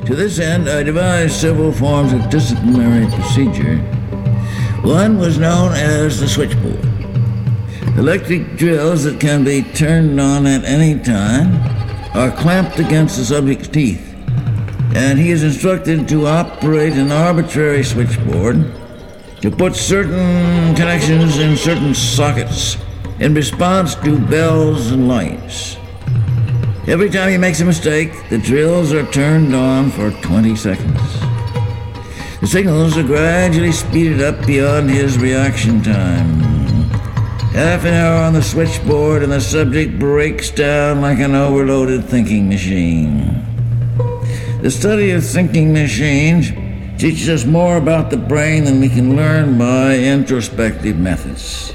To this end, I devised several forms of disciplinary procedure. One was known as the switchboard. Electric drills that can be turned on at any time are clamped against the subject's teeth, and he is instructed to operate an arbitrary switchboard to put certain connections in certain sockets in response to bells and lights. Every time he makes a mistake, the drills are turned on for 20 seconds. The signals are gradually speeded up beyond his reaction time. Half an hour on the switchboard and the subject breaks down like an overloaded thinking machine. The study of thinking machines teaches us more about the brain than we can learn by introspective methods.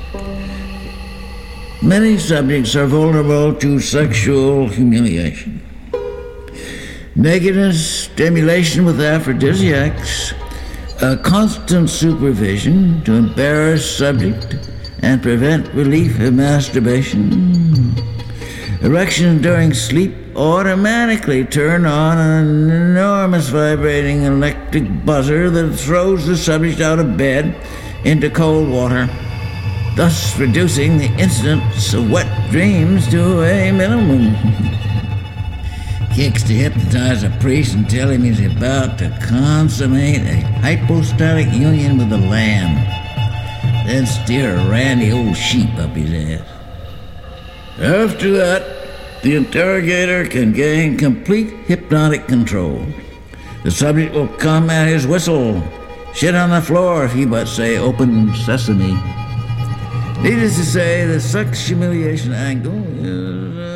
Many subjects are vulnerable to sexual humiliation. Negative stimulation with aphrodisiacs, a constant supervision to embarrass subject and prevent relief of masturbation. Erections during sleep automatically turn on an enormous vibrating electric buzzer that throws the subject out of bed into cold water, thus reducing the incidence of wet dreams to a minimum. Kicks to hypnotize a priest and tell him he's about to consummate a hypostatic union with the lamb, then steer a randy old sheep up his ass. After that, the interrogator can gain complete hypnotic control. The subject will come at his whistle, shit on the floor if he but say, "Open sesame." Needless to say, the sex humiliation angle is